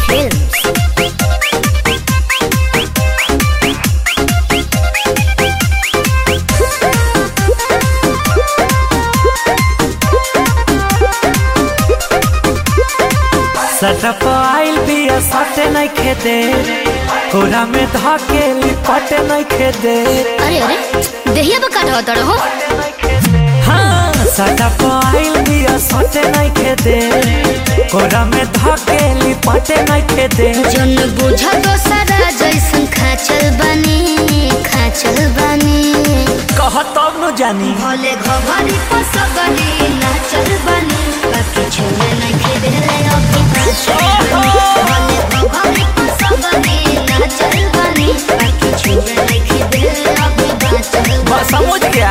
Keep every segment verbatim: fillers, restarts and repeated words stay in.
Films. सटप आइल बिया सटे नहीं खेदे कोरा में धके लिपटे नहीं खेदे। अरे अरे देहिया बका ढोतड़ हो। हाँ सटप आइल बिया सटे नहीं खेदे कोरा में धके लिपटे नहीं खेदे। जन बुझा तो सारा जैसन खाचल बनी खाचल बनी कह तब न जानी भले घघरी पसगली नाचल बनी बाकी छुए नहीं खेदे ले अभी नाचल बनी भले घघरी पसगली नाचल बनी बाकी छुए नहीं खेदे ले अभी नाचल बनी। समझ गया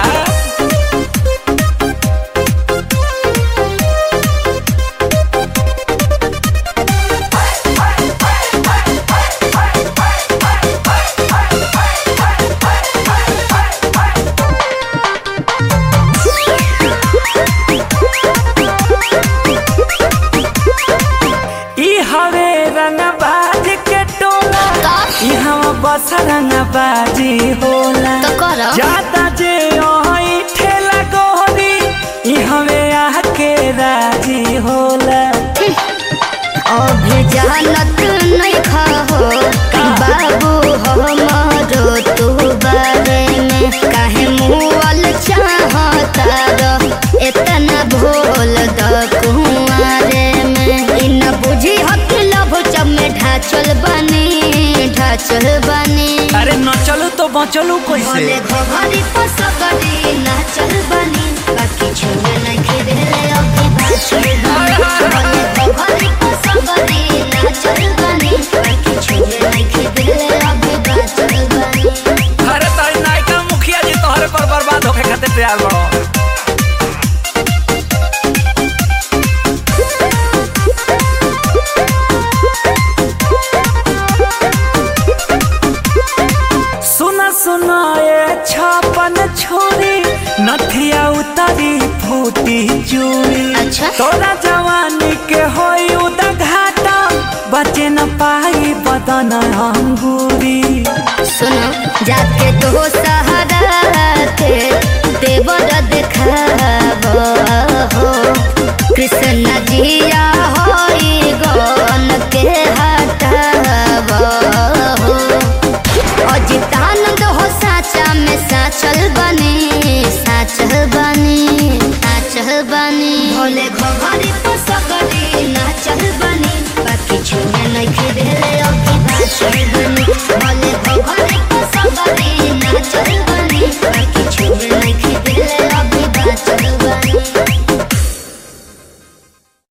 बस रंगबाजी होला तो करो जाता जे ओही ठेला गोरी इहवे आके राजी होला। अभी जानत नहीं खाहो बाबू हमारो तू बारे में काहे मुअल चाहता रो इतना भोल द कुंवारे में इन बुझी हक लभ जब में ढाचल बनी ढाचल बनी। अरे न चलो तो बचलू कैसे भले घघरी पसगली नाचल बनी बाकी छुए नहीं खेदे ले अभी नाचल बनी। भले घघरी पसगली नाचल बनी बाकी छुए नहीं खेदे ले अभी नाचल बनी। अरे ताई नायका मुखिया जी तोहरे पर बर्बाद होके खातिर तैयार बड़ो। सुना ये छापन छोरी नथिया उतारी फूटी चूड़ी। अच्छा तोरा जवानी के होई उदा घाटा बचे न पाई बदन अंगूरी। सुनो जाके तो सहारा के देवर देखाबो हो कृष्ण जिया होई गन के हटाबो हो अजितानंद हो साचा में साचल बनी साचल बनी साचल बनी भोले घघरी